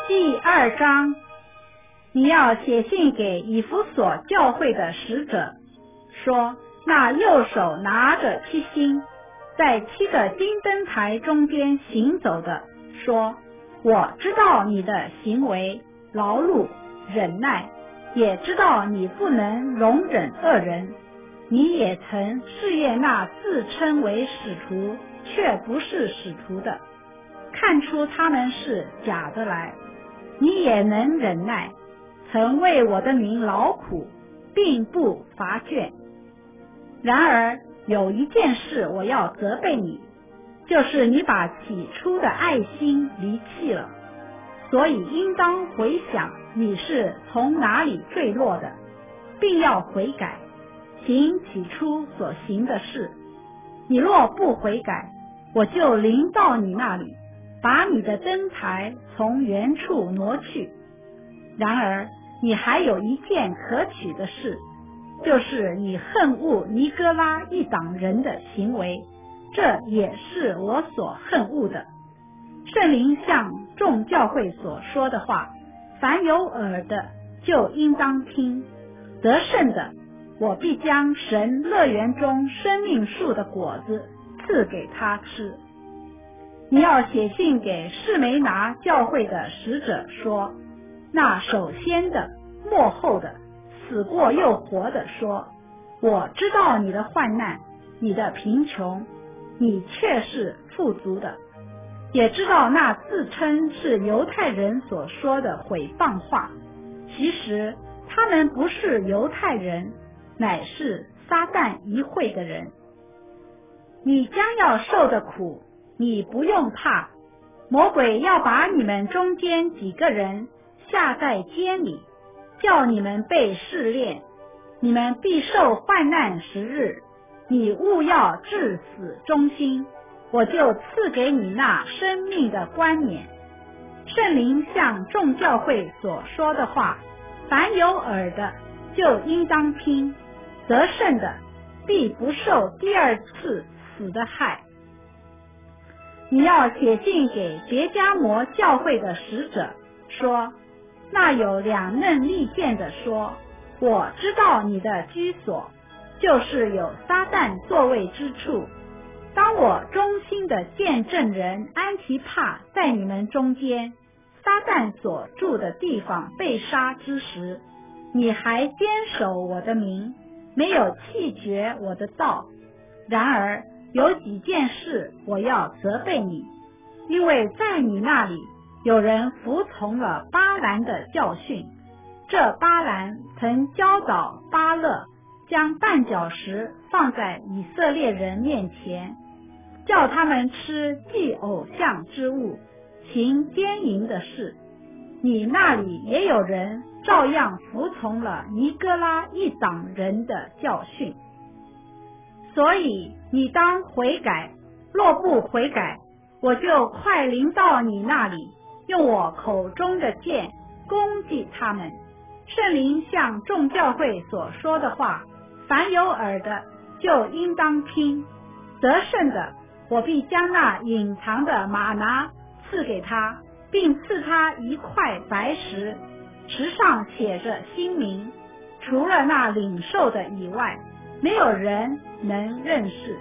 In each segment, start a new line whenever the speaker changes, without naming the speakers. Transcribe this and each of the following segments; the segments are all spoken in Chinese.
第2章，你要写信给以弗所教会的使者，说那右手拿着7星，在7个金灯台中间行走的，说我知道你的行为、劳碌、忍耐，也知道你不能容忍恶人，你也曾试验那自称为使徒却不是使徒的，看出他们是假的来，你也能忍耐，曾为我的名劳苦，并不乏倦。然而有一件事我要责备你，就是你把起初的爱心离弃了，所以应当回想你是从哪里坠落的，并要悔改，行起初所行的事。你若不悔改，我就临到你那里，把你的灯台从原处挪去。然而你还有一件可取的事，就是你恨恶尼哥拉一党人的行为，这也是我所恨恶的。圣灵向众教会所说的话，凡有耳的就应当听。得胜的，我必将神乐园中生命树的果子赐给他吃。你要写信给士梅拿教会的使者说，那首先的、末后的、死过又活的说，我知道你的患难，你的贫穷，你却是富足的，也知道那自称是犹太人所说的毁谤话，其实他们不是犹太人，乃是撒旦一会的人。你将要受的苦，你不用怕，魔鬼要把你们中间几个人下在监里，叫你们被试炼，你们必受患难10日，你务要至死忠心，我就赐给你那生命的冠冕。圣灵向众教会所说的话，凡有耳的就应当听。得胜的必不受第2次死的害。你要写信给别迦摩教会的使者说，那有2嫩利剑的说，我知道你的居所，就是有撒旦座位之处。当我忠心的见证人安提帕在你们中间，撒旦所住的地方被杀之时，你还坚守我的名，没有弃绝我的道。然而有几件事我要责备你，因为在你那里有人服从了巴兰的教训。这巴兰曾教导巴勒将绊脚石放在以色列人面前，叫他们吃祭偶像之物，行奸淫的事。你那里也有人照样服从了尼哥拉一党人的教训。所以你当悔改，若不悔改，我就快临到你那里，用我口中的剑攻击他们。圣灵向众教会所说的话，凡有耳的就应当听。得胜的，我必将那隐藏的玛拿赐给他，并赐他一块白石，石上写着新名，除了那领受的以外，没有人能认识。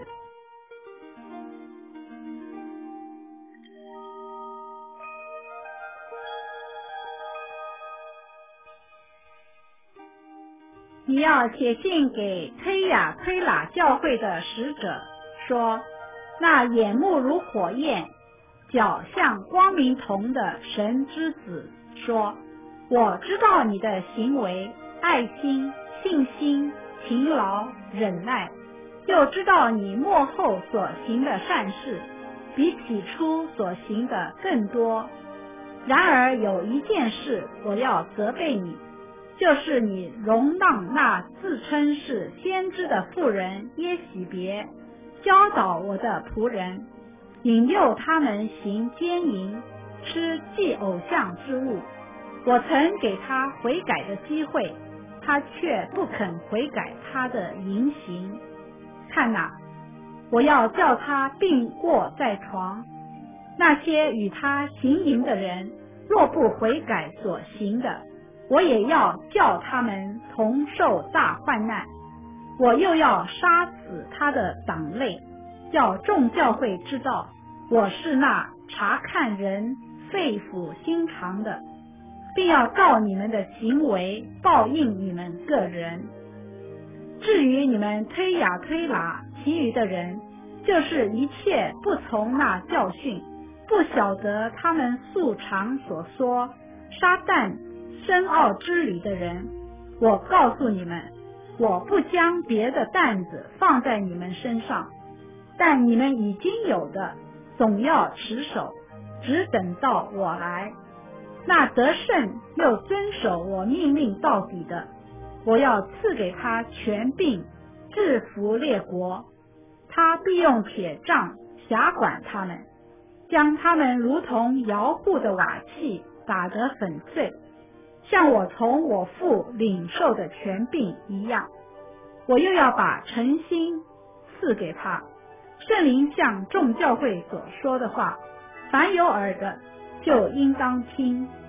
你要写信给推雅推拉教会的使者说，那眼目如火焰，脚像光明铜的神之子说，我知道你的行为、爱心、信心、勤劳、忍耐，又知道你末后所行的善事，比起初所行的更多。然而有一件事我要责备你，就是你容让那自称是先知的妇人耶洗别教导我的仆人，引诱他们行奸淫，吃祭偶像之物。我曾给他悔改的机会，他却不肯悔改他的淫行。看哪，我要叫他病卧在床，那些与他行淫的人， 若不悔改所行的，我也要叫他们同受大患难。我又要杀死他的党类，叫众教会知道我是那查看人肺腑心肠的，并要照你们的行为报应你们个人。至于你们推雅推拿其余的人，就是一切不从那教训，不晓得他们素常所说撒旦深奥之理的人，我告诉你们，我不将别的担子放在你们身上，但你们已经有的，总要持守，只等到我来。那得胜又遵守我命令到底的，我要赐给他权柄，制服列国。他必用铁杖辖管他们，将他们如同摇户的瓦器打得粉碎，像我从我父领受的权柄一样。我又要把诚心赐给他。圣灵向众教会所说的话，凡有耳的就应当听。